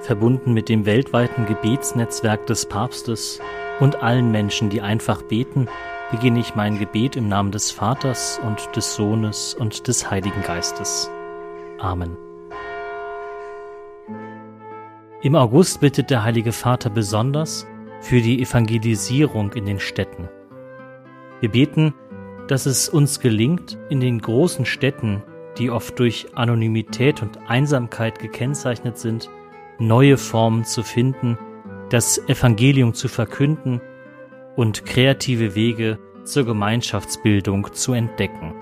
verbunden mit dem weltweiten Gebetsnetzwerk des Papstes und allen Menschen, die einfach beten, beginne ich mein Gebet im Namen des Vaters und des Sohnes und des Heiligen Geistes. Amen. Im August bittet der Heilige Vater besonders für die Evangelisierung in den Städten. Wir beten, dass es uns gelingt, in den großen Städten, die oft durch Anonymität und Einsamkeit gekennzeichnet sind, neue Formen zu finden, das Evangelium zu verkünden und kreative Wege zur Gemeinschaftsbildung zu entdecken.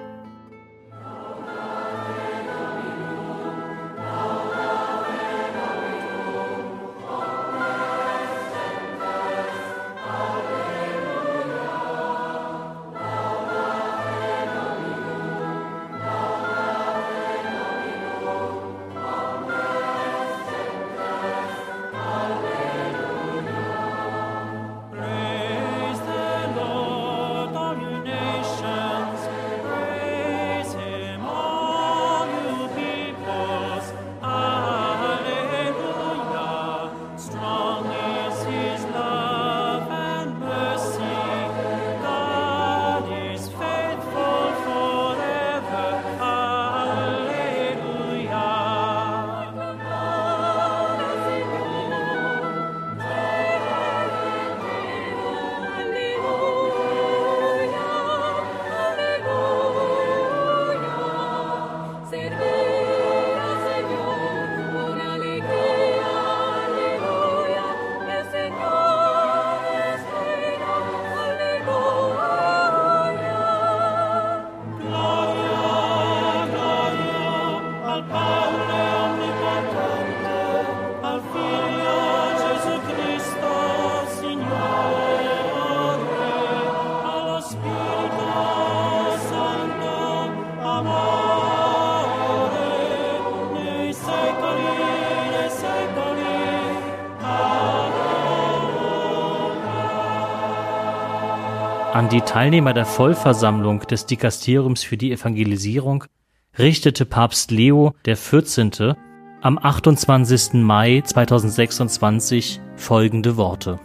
An die Teilnehmer der Vollversammlung des Dikasteriums für die Evangelisierung richtete Papst Leo XIV. Am 28. Mai 2026 folgende Worte.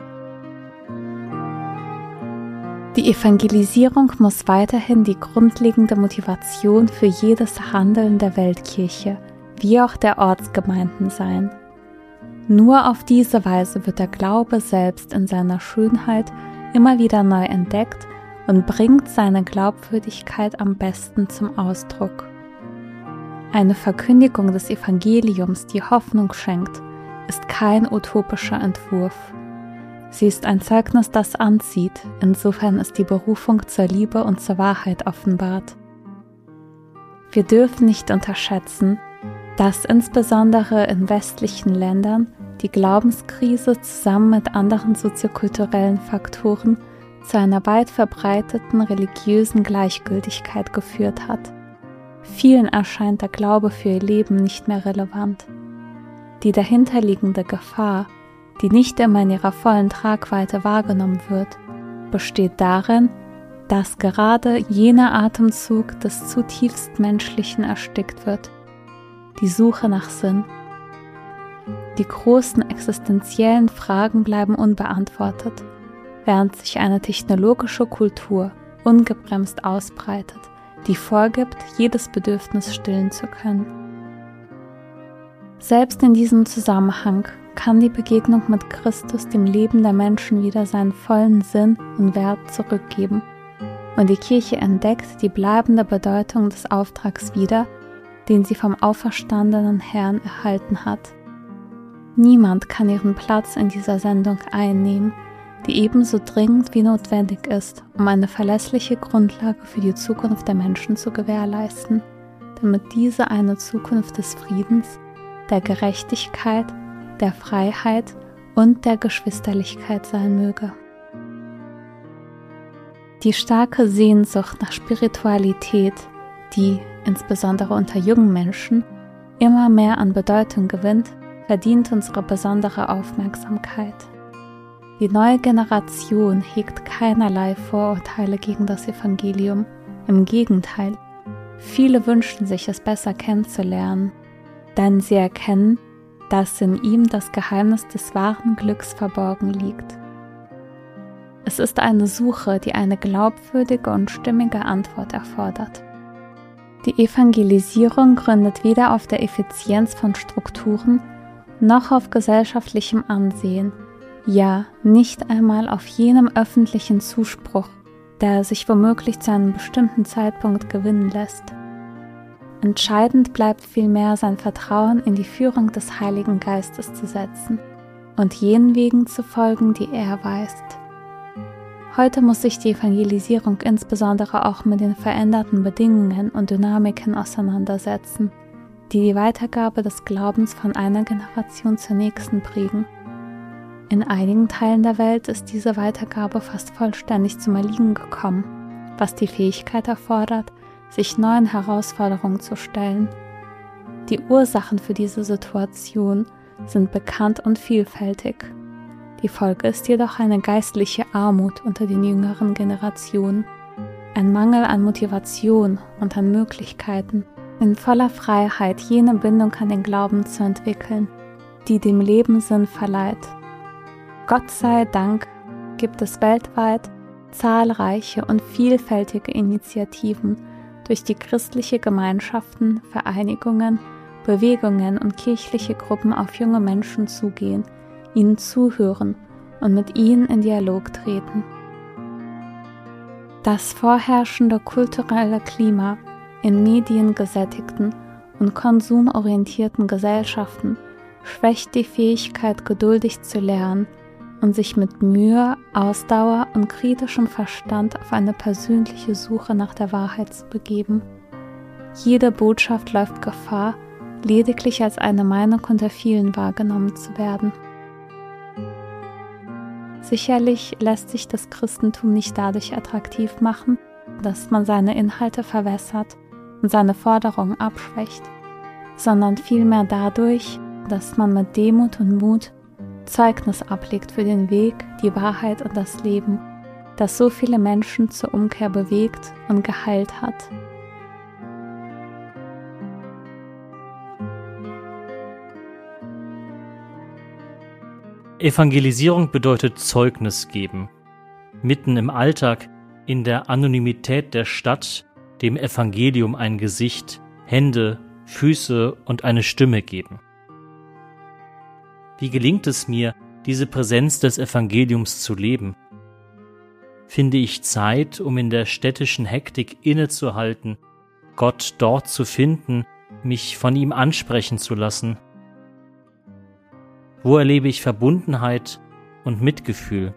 Die Evangelisierung muss weiterhin die grundlegende Motivation für jedes Handeln der Weltkirche, wie auch der Ortsgemeinden sein. Nur auf diese Weise wird der Glaube selbst in seiner Schönheit immer wieder neu entdeckt und bringt seine Glaubwürdigkeit am besten zum Ausdruck. Eine Verkündigung des Evangeliums, die Hoffnung schenkt, ist kein utopischer Entwurf. Sie ist ein Zeugnis, das anzieht, insofern ist die Berufung zur Liebe und zur Wahrheit offenbart. Wir dürfen nicht unterschätzen, dass insbesondere in westlichen Ländern die Glaubenskrise zusammen mit anderen soziokulturellen Faktoren zu einer weit verbreiteten religiösen Gleichgültigkeit geführt hat. Vielen erscheint der Glaube für ihr Leben nicht mehr relevant. Die dahinterliegende Gefahr, die nicht immer in ihrer vollen Tragweite wahrgenommen wird, besteht darin, dass gerade jener Atemzug des zutiefst Menschlichen erstickt wird, die Suche nach Sinn. Die großen existenziellen Fragen bleiben unbeantwortet, während sich eine technologische Kultur ungebremst ausbreitet, die vorgibt, jedes Bedürfnis stillen zu können. Selbst in diesem Zusammenhang kann die Begegnung mit Christus dem Leben der Menschen wieder seinen vollen Sinn und Wert zurückgeben, und die Kirche entdeckt die bleibende Bedeutung des Auftrags wieder, den sie vom auferstandenen Herrn erhalten hat. Niemand kann ihren Platz in dieser Sendung einnehmen, die ebenso dringend wie notwendig ist, um eine verlässliche Grundlage für die Zukunft der Menschen zu gewährleisten, damit diese eine Zukunft des Friedens, der Gerechtigkeit, der Freiheit und der Geschwisterlichkeit sein möge. Die starke Sehnsucht nach Spiritualität, die, insbesondere unter jungen Menschen, immer mehr an Bedeutung gewinnt, verdient unsere besondere Aufmerksamkeit. Die neue Generation hegt keinerlei Vorurteile gegen das Evangelium. Im Gegenteil, viele wünschen sich, es besser kennenzulernen, denn sie erkennen, dass in ihm das Geheimnis des wahren Glücks verborgen liegt. Es ist eine Suche, die eine glaubwürdige und stimmige Antwort erfordert. Die Evangelisierung gründet weder auf der Effizienz von Strukturen noch auf gesellschaftlichem Ansehen, ja, nicht einmal auf jenem öffentlichen Zuspruch, der sich womöglich zu einem bestimmten Zeitpunkt gewinnen lässt. Entscheidend bleibt vielmehr sein Vertrauen in die Führung des Heiligen Geistes zu setzen und jenen Wegen zu folgen, die er weist. Heute muss sich die Evangelisierung insbesondere auch mit den veränderten Bedingungen und Dynamiken auseinandersetzen, die die Weitergabe des Glaubens von einer Generation zur nächsten prägen. In einigen Teilen der Welt ist diese Weitergabe fast vollständig zum Erliegen gekommen, was die Fähigkeit erfordert, sich neuen Herausforderungen zu stellen. Die Ursachen für diese Situation sind bekannt und vielfältig. Die Folge ist jedoch eine geistliche Armut unter den jüngeren Generationen, ein Mangel an Motivation und an Möglichkeiten, in voller Freiheit jene Bindung an den Glauben zu entwickeln, die dem Leben Sinn verleiht. Gott sei Dank gibt es weltweit zahlreiche und vielfältige Initiativen, durch die christliche Gemeinschaften, Vereinigungen, Bewegungen und kirchliche Gruppen auf junge Menschen zugehen, ihnen zuhören und mit ihnen in Dialog treten. Das vorherrschende kulturelle Klima in mediengesättigten und konsumorientierten Gesellschaften schwächt die Fähigkeit, geduldig zu lernen und sich mit Mühe, Ausdauer und kritischem Verstand auf eine persönliche Suche nach der Wahrheit zu begeben. Jede Botschaft läuft Gefahr, lediglich als eine Meinung unter vielen wahrgenommen zu werden. Sicherlich lässt sich das Christentum nicht dadurch attraktiv machen, dass man seine Inhalte verwässert und seine Forderungen abschwächt, sondern vielmehr dadurch, dass man mit Demut und Mut Zeugnis ablegt für den Weg, die Wahrheit und das Leben, das so viele Menschen zur Umkehr bewegt und geheilt hat. Evangelisierung bedeutet Zeugnis geben, mitten im Alltag, in der Anonymität der Stadt, dem Evangelium ein Gesicht, Hände, Füße und eine Stimme geben. Wie gelingt es mir, diese Präsenz des Evangeliums zu leben? Finde ich Zeit, um in der städtischen Hektik innezuhalten, Gott dort zu finden, mich von ihm ansprechen zu lassen? Wo erlebe ich Verbundenheit und Mitgefühl?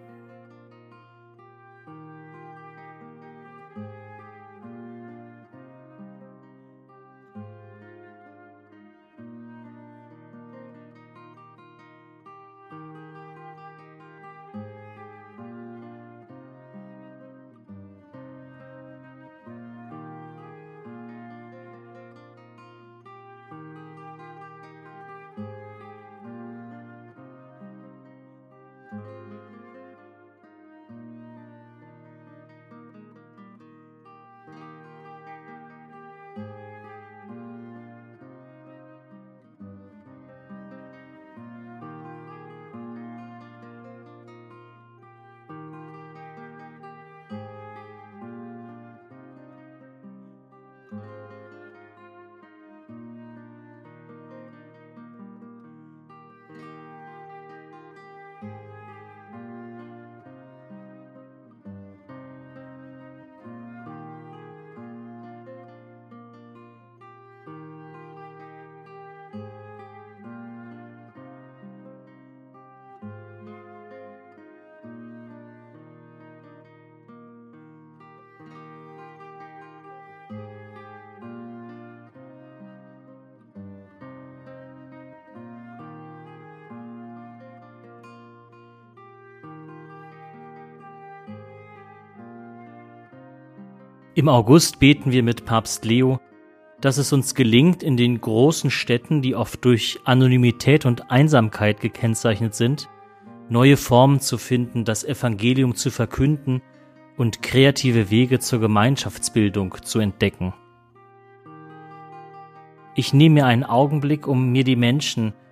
Im August beten wir mit Papst Leo, dass es uns gelingt, in den großen Städten, die oft durch Anonymität und Einsamkeit gekennzeichnet sind, neue Formen zu finden, das Evangelium zu verkünden und kreative Wege zur Gemeinschaftsbildung zu entdecken. Ich nehme mir einen Augenblick, um mir die Menschen,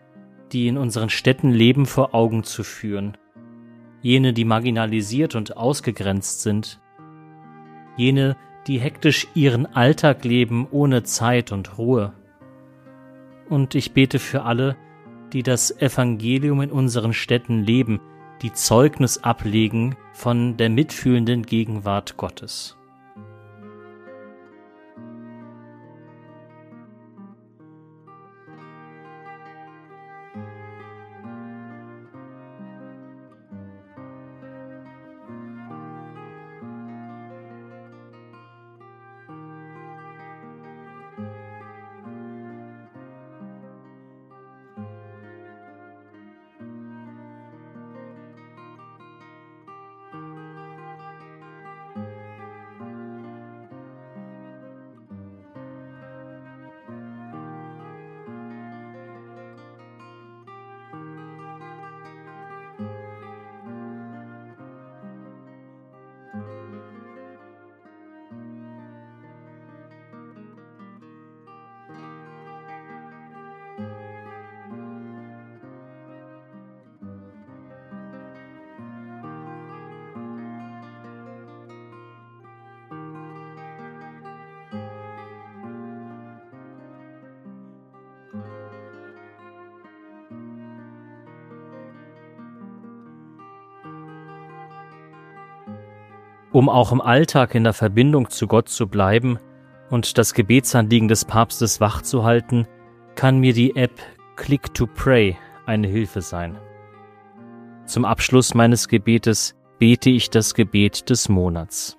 die in unseren Städten leben, vor Augen zu führen. Jene, die marginalisiert und ausgegrenzt sind. Jene, die hektisch ihren Alltag leben, ohne Zeit und Ruhe. Und ich bete für alle, die das Evangelium in unseren Städten leben, die Zeugnis ablegen von der mitfühlenden Gegenwart Gottes. Um auch im Alltag in der Verbindung zu Gott zu bleiben und das Gebetsanliegen des Papstes wachzuhalten, kann mir die App Click to Pray eine Hilfe sein. Zum Abschluss meines Gebetes bete ich das Gebet des Monats.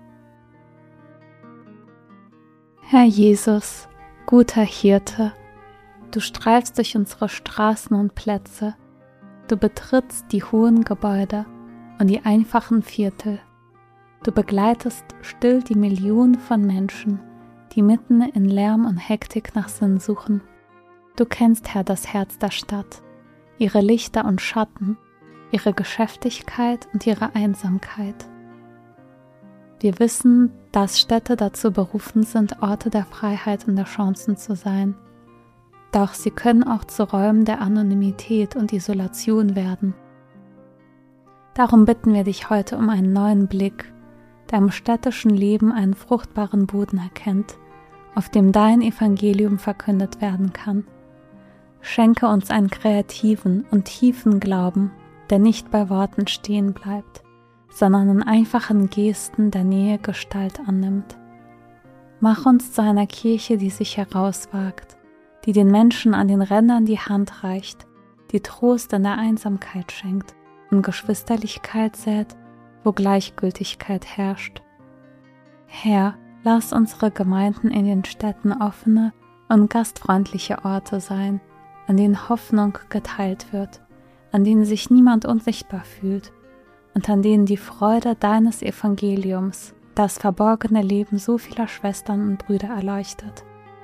Herr Jesus, guter Hirte, du streifst durch unsere Straßen und Plätze, du betrittst die hohen Gebäude und die einfachen Viertel. Du begleitest still die Millionen von Menschen, die mitten in Lärm und Hektik nach Sinn suchen. Du kennst, Herr, das Herz der Stadt, ihre Lichter und Schatten, ihre Geschäftigkeit und ihre Einsamkeit. Wir wissen, dass Städte dazu berufen sind, Orte der Freiheit und der Chancen zu sein. Doch sie können auch zu Räumen der Anonymität und Isolation werden. Darum bitten wir dich heute um einen neuen Blick, der im städtischen Leben einen fruchtbaren Boden erkennt, auf dem dein Evangelium verkündet werden kann. Schenke uns einen kreativen und tiefen Glauben, der nicht bei Worten stehen bleibt, sondern in einfachen Gesten der Nähe Gestalt annimmt. Mach uns zu einer Kirche, die sich herauswagt, die den Menschen an den Rändern die Hand reicht, die Trost in der Einsamkeit schenkt und Geschwisterlichkeit sät, wo Gleichgültigkeit herrscht. Herr, lass unsere Gemeinden in den Städten offene und gastfreundliche Orte sein, an denen Hoffnung geteilt wird, an denen sich niemand unsichtbar fühlt und an denen die Freude deines Evangeliums das verborgene Leben so vieler Schwestern und Brüder erleuchtet.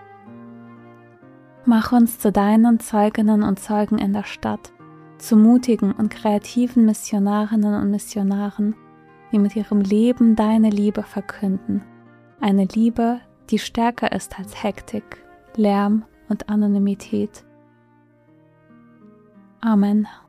Mach uns zu deinen Zeuginnen und Zeugen in der Stadt, zu mutigen und kreativen Missionarinnen und Missionaren, die mit ihrem Leben deine Liebe verkünden, eine Liebe, die stärker ist als Hektik, Lärm und Anonymität. Amen.